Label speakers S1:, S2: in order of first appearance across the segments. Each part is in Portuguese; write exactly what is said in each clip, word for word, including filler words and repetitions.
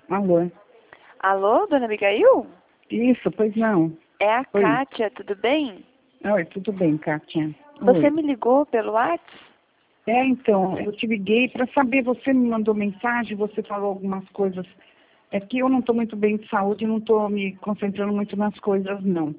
S1: Alô?
S2: Alô, dona Abigail?
S1: Isso, pois não.
S2: É a
S1: Oi.
S2: Kátia, tudo bem?
S1: Oi, tudo bem, Kátia?
S2: Você
S1: Oi.
S2: me ligou pelo WhatsApp?
S1: É, então, eu te liguei para saber, você me mandou mensagem, você falou algumas coisas. É que eu não estou muito bem de saúde, não estou me concentrando muito nas coisas, não.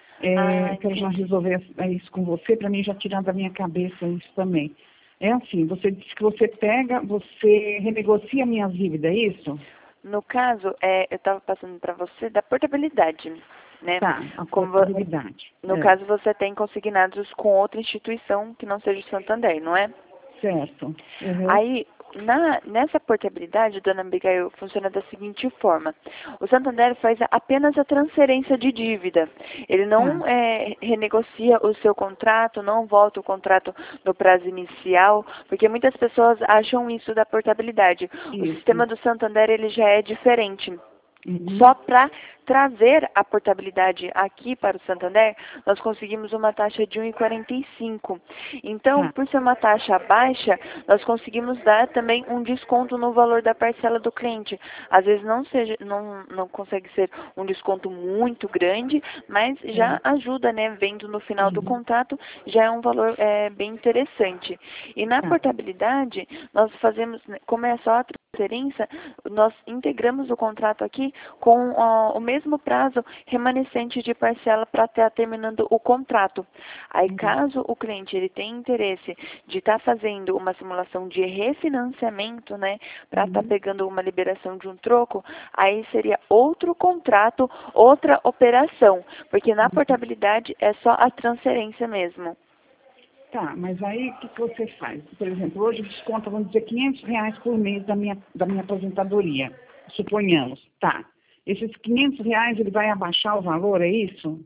S1: É,
S2: Ah,
S1: eu quero já
S2: entendi.
S1: resolver isso com você, para mim já tirar da minha cabeça isso também. É assim, você disse que você pega, você renegocia a minha dívida, é isso?
S2: No caso, é, eu estava passando para você da portabilidade, né?
S1: Tá, a
S2: Como, vo-
S1: portabilidade.
S2: no
S1: É,
S2: caso, você tem consignados com outra instituição que não seja o Santander, não é?
S1: certo. Uhum.
S2: Aí, na, nessa portabilidade, dona Abigail, funciona da seguinte forma. O Santander faz apenas a transferência de dívida. Ele
S1: Tá.
S2: não é, renegocia o seu contrato, não volta o contrato no prazo inicial, porque muitas pessoas acham isso da portabilidade. O
S1: Isso.
S2: sistema do Santander, ele já é diferente.
S1: Uhum.
S2: Só para trazer a portabilidade aqui para o Santander, nós conseguimos uma taxa de um vírgula quarenta e cinco. Então,
S1: Tá.
S2: por ser uma taxa baixa, nós conseguimos dar também um desconto no valor da parcela do cliente. Às vezes não, seja, não, não consegue ser um desconto muito grande, mas
S1: É.
S2: já ajuda, né? Vendo no final do
S1: Uhum.
S2: contrato, já é um valor é, bem interessante. E na
S1: Tá.
S2: portabilidade, nós fazemos, né, como é só a transferência, nós integramos o contrato aqui com ó, o mesmo prazo remanescente de parcela para estar terminando o contrato. Aí,
S1: Uhum.
S2: caso o cliente ele tenha interesse de estar fazendo uma simulação de refinanciamento, né, para estar
S1: Uhum.
S2: pegando uma liberação de um troco, aí seria outro contrato, outra operação, porque na
S1: Uhum.
S2: portabilidade é só a transferência mesmo.
S1: Tá, mas aí o que, que você faz? Por exemplo, hoje desconta, vamos dizer, quinhentos reais por mês da minha, da minha aposentadoria. Suponhamos. Tá. Esses quinhentos reais, ele vai abaixar o valor, é isso?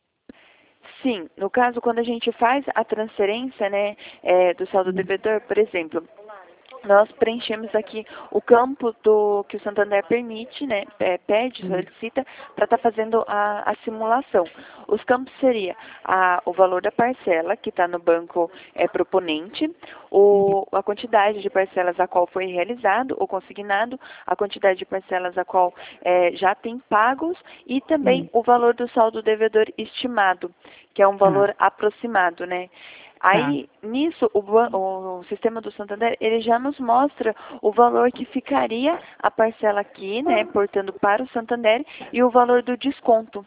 S2: Sim, no caso, quando a gente faz a transferência, né, é, do saldo
S1: Uhum.
S2: devedor, por exemplo, nós preenchemos aqui o campo do que o Santander permite, né, é, pede,
S1: Uhum.
S2: solicita, para estar fazendo a, a simulação. Os campos seria a, o valor da parcela que está no banco é, proponente,
S1: Uhum.
S2: o, a quantidade de parcelas a qual foi realizado ou consignado, a quantidade de parcelas a qual é, já tem pagos e também
S1: Uhum.
S2: o valor do saldo devedor estimado, que é um
S1: Tá,
S2: valor aproximado, né?
S1: tá.
S2: Aí, nisso, o, ban- o sistema do Santander, ele já nos mostra o valor que ficaria a parcela aqui, né, portando para o Santander, e o valor do desconto.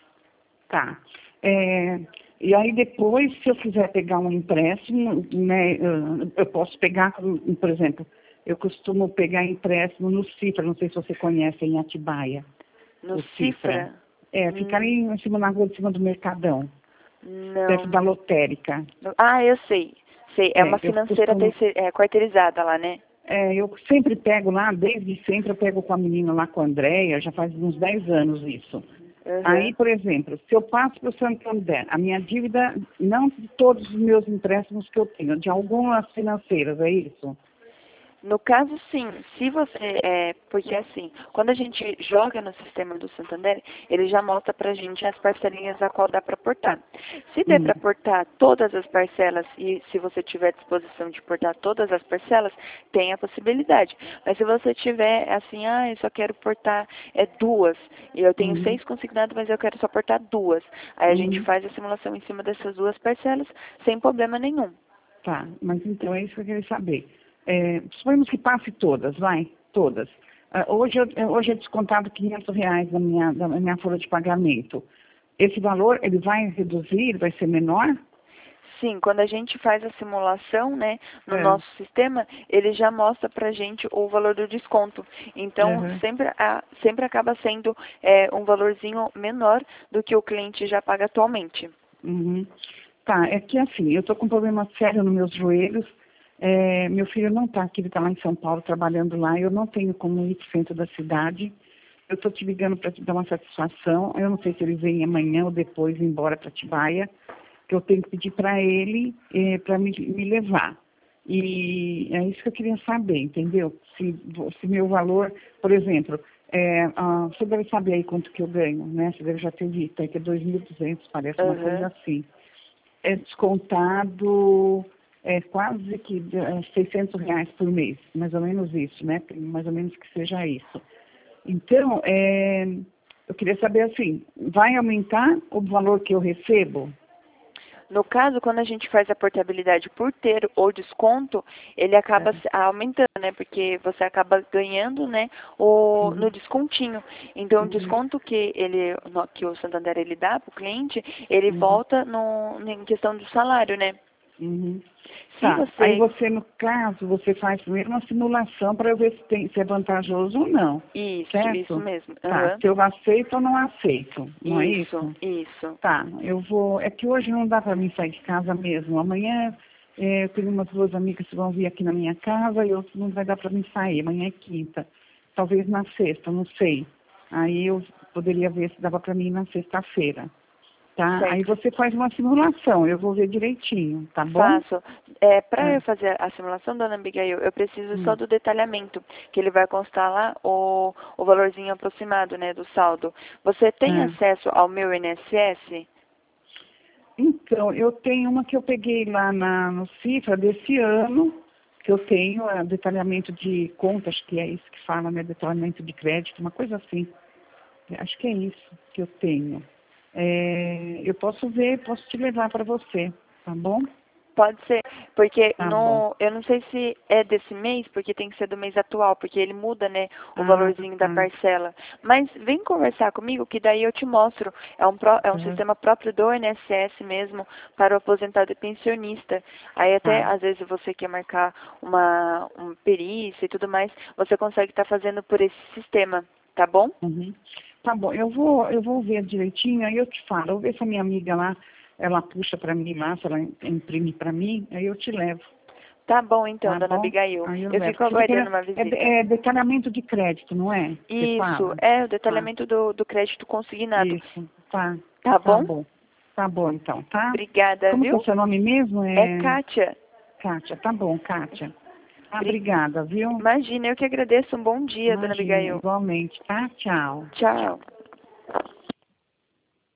S1: Tá. É, e aí depois, se eu quiser pegar um empréstimo, né, eu, eu posso pegar, por exemplo, eu costumo pegar empréstimo no Cifra, não sei se você conhece em Atibaia,
S2: No
S1: o Cifra.
S2: Cifra,
S1: É, fica ali
S2: hum,
S1: em cima na rua de cima do Mercadão, perto da
S2: não.
S1: lotérica.
S2: Ah, eu sei. Sei, é
S1: É,
S2: uma
S1: eu
S2: financeira
S1: costumo,
S2: terceir- é, quarteirizada lá, né?
S1: é, eu sempre pego lá, desde sempre eu pego com a menina lá com a Andréia, já faz uns dez anos isso. Aí,
S2: Uhum.
S1: por exemplo, se eu passo para o Santander, a minha dívida, não de todos os meus empréstimos que eu tenho, de algumas financeiras, é isso?
S2: No caso, sim. Se você, é, porque assim, quando a gente joga no sistema do Santander, ele já mostra pra gente as parcelinhas a qual dá para portar. Se der
S1: Hum,
S2: para portar todas as parcelas e se você tiver disposição de portar todas as parcelas, tem a possibilidade. Mas se você tiver assim, ah, eu só quero portar é, duas, e eu tenho
S1: uhum,
S2: seis consignados, mas eu quero só portar duas, aí a gente
S1: uhum,
S2: faz a simulação em cima dessas duas parcelas sem problema nenhum.
S1: tá, mas então é isso que eu queria saber. É, suponhamos que passe todas, vai, todas. Ah, hoje, eu- hoje é descontado quinhentos reais da minha, da minha folha de pagamento. Esse valor, ele vai reduzir, ele vai ser menor?
S2: Sim, quando a gente faz a simulação, né, no
S1: É,
S2: nosso sistema, ele já mostra pra gente o valor do desconto. Então,
S1: uhum,
S2: sempre, a- sempre acaba sendo é, um valorzinho menor do que o cliente já paga atualmente.
S1: uhum. Tá, é que assim, eu estou com um problema sério nos meus joelhos. É, meu filho não está aqui, ele está lá em São Paulo trabalhando lá. Eu não tenho como ir para o centro da cidade. Eu estou te ligando para te dar uma satisfação. Eu não sei se ele vem amanhã ou depois embora para Atibaia, que eu tenho que pedir para ele é, para me, me levar. E é isso que eu queria saber, entendeu? Se, se meu valor, por exemplo, é, ah, você deve saber aí quanto que eu ganho, né? Você deve já ter visto aí que é dois mil e duzentos, parece uma coisa
S2: Aham.
S1: assim. É descontado é, quase que é, seiscentos reais por mês, mais ou menos isso, né? Mais ou menos que seja isso. Então, é, eu queria saber assim, vai aumentar o valor que eu recebo?
S2: No caso, quando a gente faz a portabilidade por ter ou desconto, ele acaba
S1: É.
S2: se- aumentando, né? Porque você acaba ganhando, né, o,
S1: Uhum.
S2: no descontinho. Então, o
S1: Uhum.
S2: desconto que ele, no- que o Santander ele dá para o cliente, ele
S1: Uhum.
S2: volta no, em questão do salário, né?
S1: Uhum.
S2: Se
S1: Tá. Aí
S2: você
S1: você, no caso, você faz primeiro uma simulação para eu ver se, tem, se é vantajoso ou não.
S2: Isso, isso
S1: Certo?
S2: mesmo.
S1: Tá.
S2: Aham.
S1: Se eu aceito ou não aceito. Não é
S2: Isso,
S1: isso?
S2: isso.
S1: Tá. Eu vou. É que hoje não dá para mim sair de casa mesmo. Amanhã eh, eu tenho umas duas amigas que vão vir aqui na minha casa e eu, não vai dar para mim sair. Amanhã é quinta. Talvez na sexta, não sei. Aí eu poderia ver se dava para mim ir na sexta-feira. Tá? Aí
S2: Certo.
S1: você faz uma simulação, eu vou ver direitinho, tá bom?
S2: Faço. É, para
S1: Ah,
S2: eu fazer a simulação, dona Abigail, eu preciso só
S1: hum.
S2: do detalhamento, que ele vai constar lá o, o valorzinho aproximado, né, do saldo. Você tem
S1: Ah.
S2: acesso ao meu I N S S?
S1: Então, eu tenho uma que eu peguei lá na, no Cifra desse ano, que eu tenho é, detalhamento de contas, que é isso que fala, né? Detalhamento de crédito, uma coisa assim. Acho que é isso que eu tenho. É, eu posso ver, posso te levar para você, tá bom?
S2: Pode ser, porque
S1: Tá bom.
S2: no, eu não sei se é desse mês, porque tem que ser do mês atual, porque ele muda, né, o
S1: Ah,
S2: valorzinho da
S1: tá.
S2: parcela. Mas vem conversar comigo, que daí eu te mostro. É um, pró- é um
S1: Tá.
S2: sistema próprio do I N S S mesmo, para o aposentado e pensionista. Aí até,
S1: Tá.
S2: às vezes, você quer marcar uma, uma perícia e tudo mais, você consegue estar fazendo por esse sistema, tá bom?
S1: Uhum. Tá bom, eu vou, eu vou ver direitinho, aí eu te falo. Eu vou ver se a minha amiga lá, ela puxa para mim lá, se ela imprime para mim, aí eu te levo,
S2: Tá bom, então,
S1: tá
S2: dona
S1: bom?
S2: Abigail.
S1: Aí eu
S2: Eu
S1: levo.
S2: fico
S1: Porque detalha-
S2: aguardando uma
S1: é, de-
S2: visita.
S1: é detalhamento de crédito, não é? Você
S2: Isso,
S1: fala?
S2: é o
S1: Tá,
S2: detalhamento do, do crédito consignado.
S1: isso, tá,
S2: Tá
S1: tá
S2: bom?
S1: bom. Tá bom então, tá?
S2: Obrigada,
S1: Como que é o
S2: viu?
S1: seu nome mesmo?
S2: É
S1: É
S2: Kátia.
S1: Kátia, tá bom, Kátia. Ah,
S2: Bri-
S1: obrigada, viu?
S2: Imagina, eu que agradeço. Um bom dia, dona
S1: Imagina,
S2: Abigail.
S1: igualmente, tá? Tchau.
S2: Tchau.